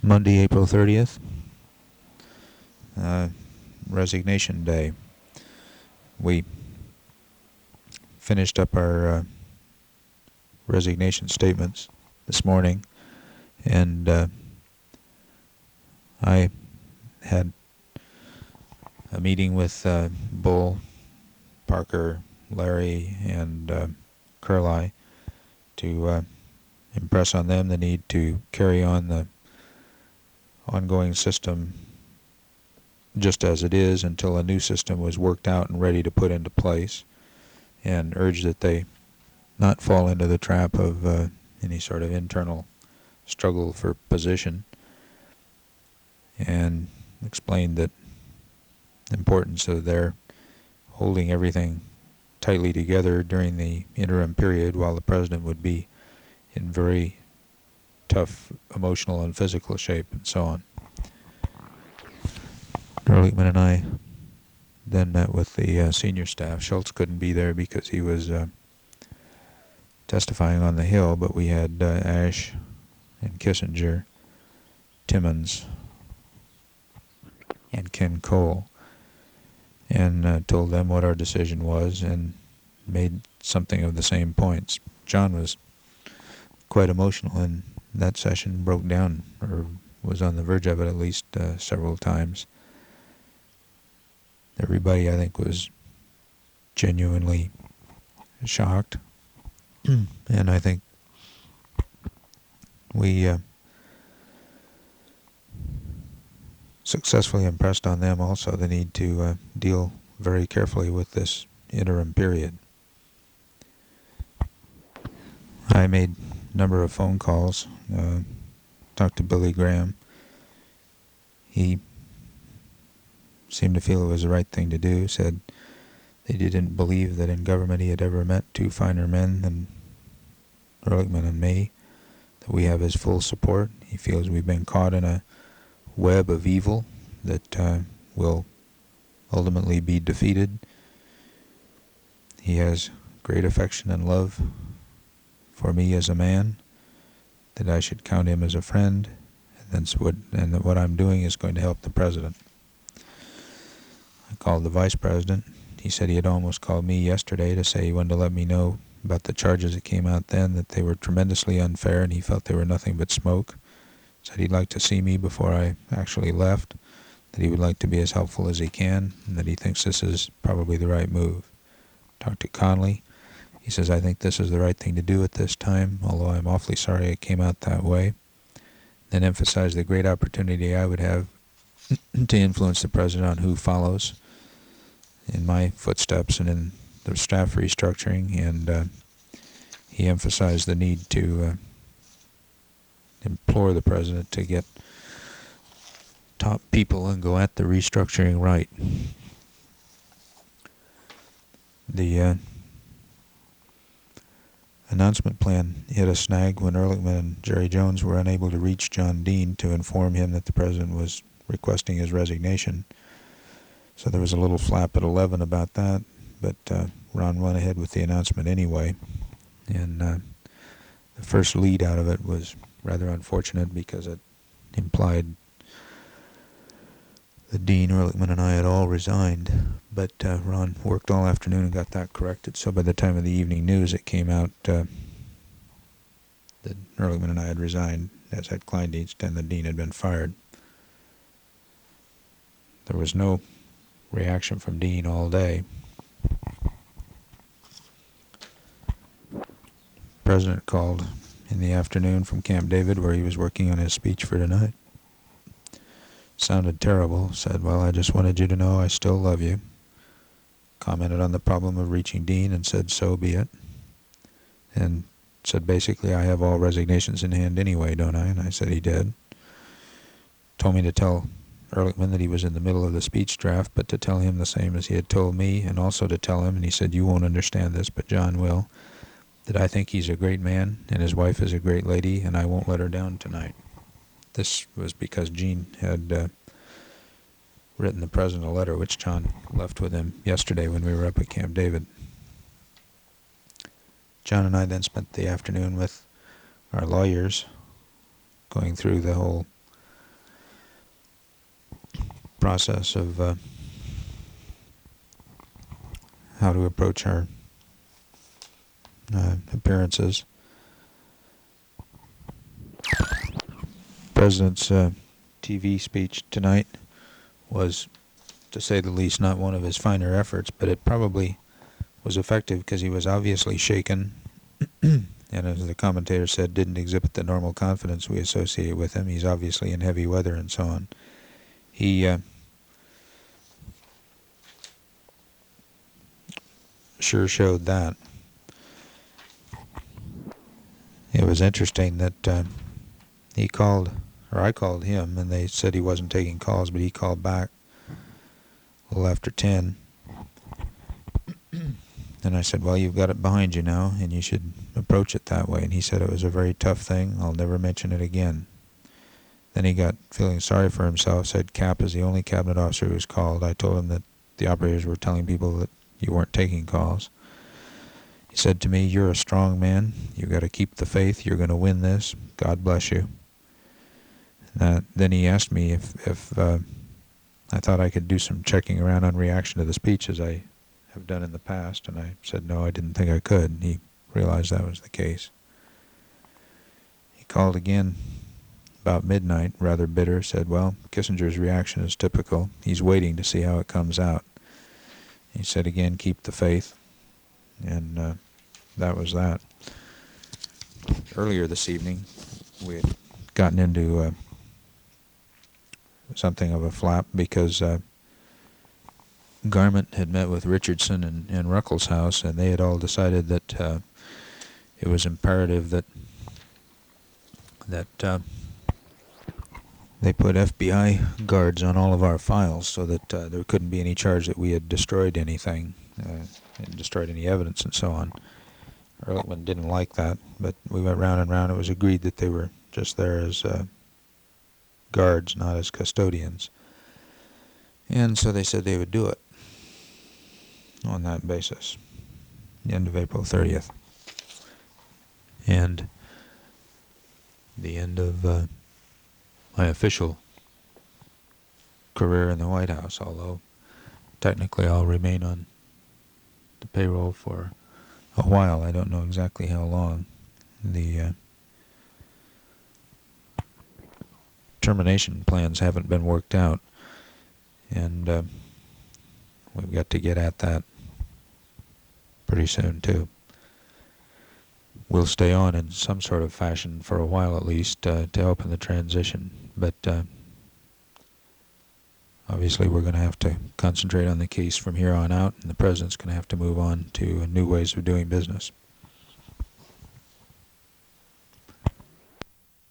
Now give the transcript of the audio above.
Monday, April 30th, Resignation Day. We finished up our resignation statements this morning, and I had a meeting with Bull, Parker, Larry, and Curly to impress on them the need to carry on the ongoing system just as it is until a new system was worked out and ready to put into place, and urge that they not fall into the trap of any sort of internal struggle for position, and explained that the importance of their holding everything tightly together during the interim period while the president would be in very tough emotional and physical shape and so on. Ehrlichman and I then met with the senior staff. Schultz couldn't be there because he was testifying on the Hill, but we had Ash and Kissinger, Timmons, and Ken Cole, and told them what our decision was and made something of the same points. John was quite emotional in that session, broke down, or was on the verge of it at least several times. Everybody, I think, was genuinely shocked, and I think we successfully impressed on them also the need to deal very carefully with this interim period. I made a number of phone calls, talked to Billy Graham. He seemed to feel it was the right thing to do, said that he didn't believe that in government he had ever met two finer men than Ehrlichman and me, that we have his full support. He feels we've been caught in a web of evil that will ultimately be defeated. He has great affection and love for me as a man, that I should count him as a friend, and that what I'm doing is going to help the president. I called the vice president. He said he had almost called me yesterday to say he wanted to let me know about the charges that came out then, that they were tremendously unfair and he felt they were nothing but smoke. Said he'd like to see me before I actually left, that he would like to be as helpful as he can, and that he thinks this is probably the right move. Talked to Conley. He says, I think this is the right thing to do at this time, although I'm awfully sorry it came out that way. Then emphasized the great opportunity I would have to influence the president on who follows in my footsteps and in the staff restructuring, and he emphasized the need to implore the president to get top people and go at the restructuring right. The announcement plan hit a snag when Ehrlichman and Jerry Jones were unable to reach John Dean to inform him that the president was requesting his resignation. So there was a little flap at 11 about that, but Ron went ahead with the announcement anyway. And the first lead out of it was rather unfortunate because it implied that Dean, Ehrlichman, and I had all resigned. But Ron worked all afternoon and got that corrected. So by the time of the evening news, it came out that Ehrlichman and I had resigned, as had Kleindienst, and that Dean had been fired. There was no reaction from Dean all day. The president called in the afternoon from Camp David, where he was working on his speech for tonight. Sounded terrible. Said, well, I just wanted you to know I still love you. Commented on the problem of reaching Dean and said, so be it. And said, basically, I have all resignations in hand anyway, don't I? And I said he did. Told me to tell Ehrlichman that he was in the middle of the speech draft, but to tell him the same as he had told me, and also to tell him, and he said, you won't understand this, but John will, that I think he's a great man, and his wife is a great lady, and I won't let her down tonight. This was because Gene had written the president a letter, which John left with him yesterday when we were up at Camp David. John and I then spent the afternoon with our lawyers, going through the whole process of how to approach our appearances. President's TV speech tonight was, to say the least, not one of his finer efforts, but it probably was effective because he was obviously shaken and, as the commentator said, didn't exhibit the normal confidence we associate with him. He's obviously in heavy weather and so on. He sure showed that. It was interesting that he called, or I called him, and they said he wasn't taking calls, but he called back a little after 10. And I said, well, you've got it behind you now, and you should approach it that way. And he said it was a very tough thing. I'll never mention it again. Then he got feeling sorry for himself, said Cap is the only cabinet officer who was called. I told him that the operators were telling people that you weren't taking calls. He said to me, you're a strong man. You've got to keep the faith. You're going to win this. God bless you. Then he asked me if I thought I could do some checking around on reaction to the speech as I have done in the past, and I said no, I didn't think I could, and he realized that was the case. He called again about midnight, rather bitter, said, well, Kissinger's reaction is typical. He's waiting to see how it comes out. He said again, keep the faith, and that was that. Earlier this evening, we had gotten into something of a flap because Garment had met with Richardson in Ruckelshaus, and they had all decided that it was imperative that they put FBI guards on all of our files so that there couldn't be any charge that we had destroyed anything, and destroyed any evidence and so on. Ehrlichman didn't like that, but we went round and round. It was agreed that they were just there as guards, not as custodians. And so they said they would do it on that basis, the end of April 30th. And the end of my official career in the White House, although technically I'll remain on the payroll for a while. I don't know exactly how long. The termination plans haven't been worked out, and we've got to get at that pretty soon too. We'll stay on in some sort of fashion for a while at least to help in the transition, but obviously we're going to have to concentrate on the case from here on out, and the president's going to have to move on to new ways of doing business.